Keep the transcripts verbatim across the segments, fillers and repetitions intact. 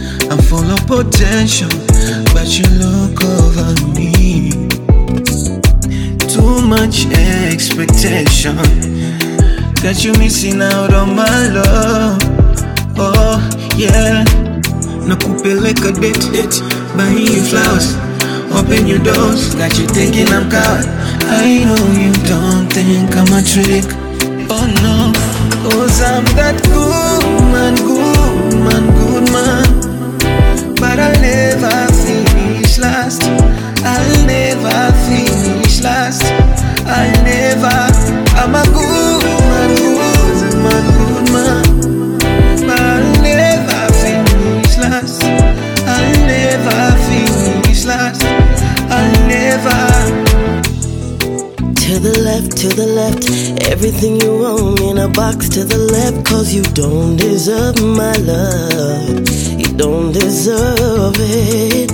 I'm full of potential, but you look over me. Too much expectation, got you missing out on my love. Oh yeah, nakupeleka date, date, buying you flowers, open your doors, got you thinking I'm coward. I know you don't think I'm a trick. Oh no, cause I'm that good man, good man, good man. But I'll never finish last, I'll never finish last, I'll never. I'm a good man, good man, good man. But I'll never finish last, I'll never finish last, I'll never. To the left, to the left, everything you want in a box to the left. Cause you don't deserve my love, you don't deserve it.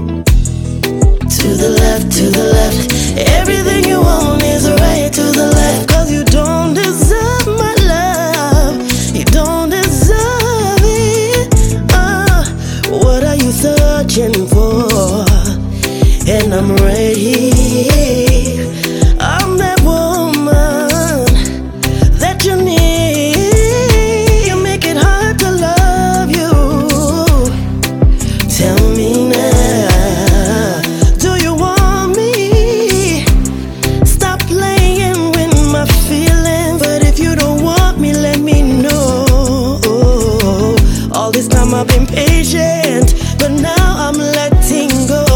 To the left, to the left, everything you want is right to the left. Cause you don't deserve my love, you don't deserve it. uh, What are you searching for? And I'm right here, I'm that woman that you need. You make it hard to love you. Tell me now, do you want me? Stop playing with my feelings. But if you don't want me, let me know. All this time I've been patient, but now I'm letting go.